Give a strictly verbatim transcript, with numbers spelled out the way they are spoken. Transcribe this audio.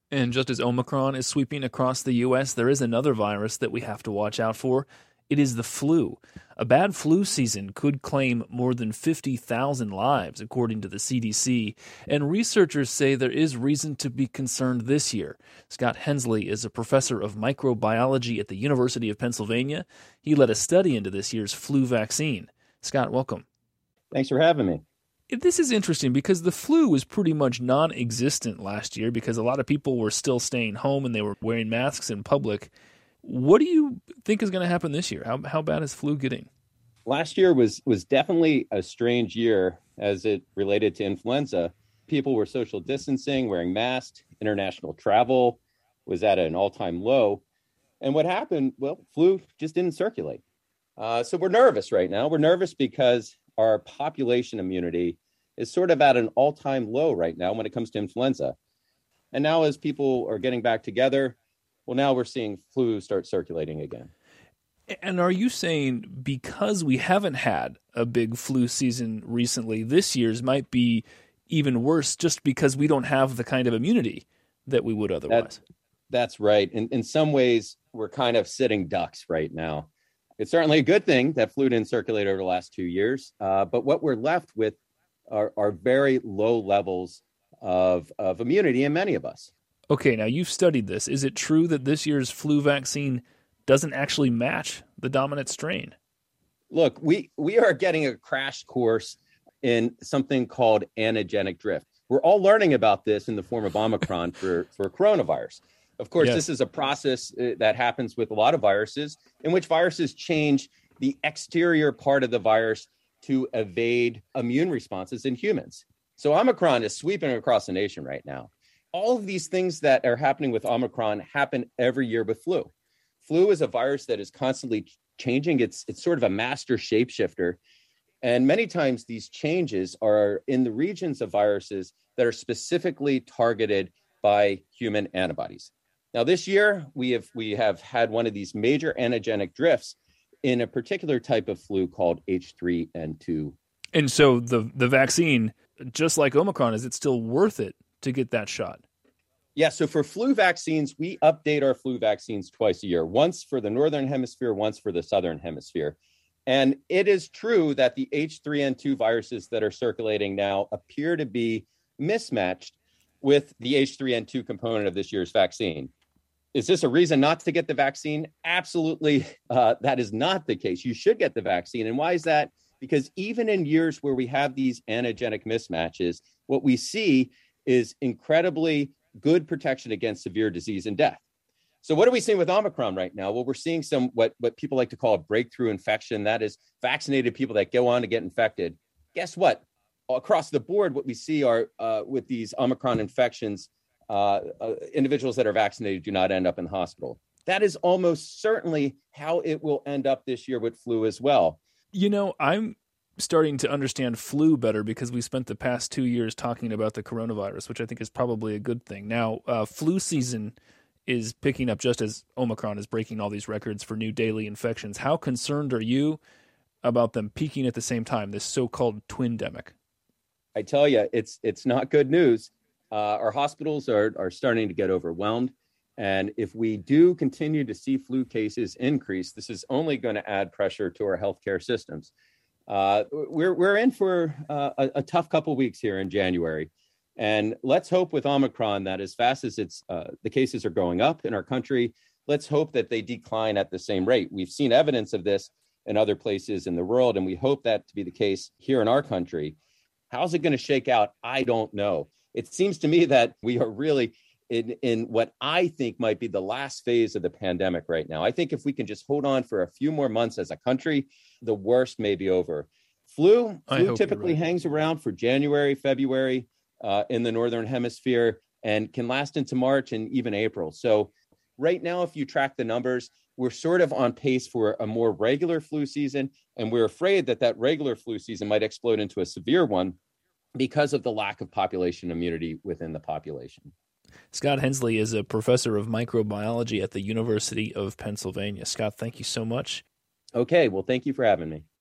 And just as Omicron is sweeping across the U S, there is another virus that we have to watch out for. It is the flu. A bad flu season could claim more than fifty thousand lives, according to the C D C, and researchers say there is reason to be concerned this year. Scott Hensley is a professor of microbiology at the University of Pennsylvania. He led a study into this year's flu vaccine. Scott, welcome. Thanks for having me. This is interesting because the flu was pretty much non-existent last year because a lot of people were still staying home and they were wearing masks in public. What do you think is going to happen this year? How how bad is flu getting? Last year was was definitely a strange year as it related to influenza. People were social distancing, wearing masks, international travel was at an all-time low. And what happened? Well, flu just didn't circulate. Uh, so we're nervous right now. We're nervous because our population immunity is sort of at an all-time low right now when it comes to influenza. And now as people are getting back together, well, now we're seeing flu start circulating again. And are you saying because we haven't had a big flu season recently, this year's might be even worse just because we don't have the kind of immunity that we would otherwise? That's, that's right. In, in some ways, we're kind of sitting ducks right now. It's certainly a good thing that flu didn't circulate over the last two years, uh, but what we're left with are, are very low levels of, of immunity in many of us. Okay, now you've studied this. Is it true that this year's flu vaccine doesn't actually match the dominant strain? Look, we, we are getting a crash course in something called antigenic drift. We're all learning about this in the form of Omicron for, for coronavirus. Of course, yes. This is a process that happens with a lot of viruses in which viruses change the exterior part of the virus to evade immune responses in humans. So Omicron is sweeping across the nation right now. All of these things that are happening with Omicron happen every year with flu. Flu is a virus that is constantly changing. It's, it's sort of a master shapeshifter. And many times these changes are in the regions of viruses that are specifically targeted by human antibodies. Now, this year, we have we have had one of these major antigenic drifts in a particular type of flu called H three N two. And so the, the vaccine, just like Omicron, is it still worth it to get that shot? Yeah, so for flu vaccines, we update our flu vaccines twice a year, once for the Northern Hemisphere, once for the Southern Hemisphere. And it is true that the H three N two viruses that are circulating now appear to be mismatched with the H three N two component of this year's vaccine. Is this a reason not to get the vaccine? Absolutely, uh, that is not the case. You should get the vaccine. And why is that? Because even in years where we have these antigenic mismatches, what we see is incredibly good protection against severe disease and death. So what are we seeing with Omicron right now? Well, we're seeing some what, what people like to call a breakthrough infection. That is vaccinated people that go on to get infected. Guess what? Across the board, what we see are uh, with these Omicron infections, uh, uh, individuals that are vaccinated do not end up in the hospital. That is almost certainly how it will end up this year with flu as well. You know, I'm starting to understand flu better because we spent the past two years talking about the coronavirus, which I think is probably a good thing. Now, uh, flu season is picking up just as Omicron is breaking all these records for new daily infections. How concerned are you about them peaking at the same time, this so-called twindemic? I tell you, it's it's not good news. Uh, our hospitals are are starting to get overwhelmed. And if we do continue to see flu cases increase, this is only going to add pressure to our healthcare systems. Uh, we're we're in for uh, a, a tough couple weeks here in January. And let's hope with Omicron that as fast as it's uh, the cases are going up in our country, let's hope that they decline at the same rate. We've seen evidence of this in other places in the world, and we hope that to be the case here in our country. How's it going to shake out? I don't know. It seems to me that we are really in, in what I think might be the last phase of the pandemic right now. I think if we can just hold on for a few more months as a country, the worst may be over. Flu, flu typically right. hangs around for January, February uh, in the Northern Hemisphere and can last into March and even April. So right now, if you track the numbers, we're sort of on pace for a more regular flu season. And we're afraid that that regular flu season might explode into a severe one because of the lack of population immunity within the population. Scott Hensley is a professor of microbiology at the University of Pennsylvania. Scott, thank you so much. Okay, well, thank you for having me.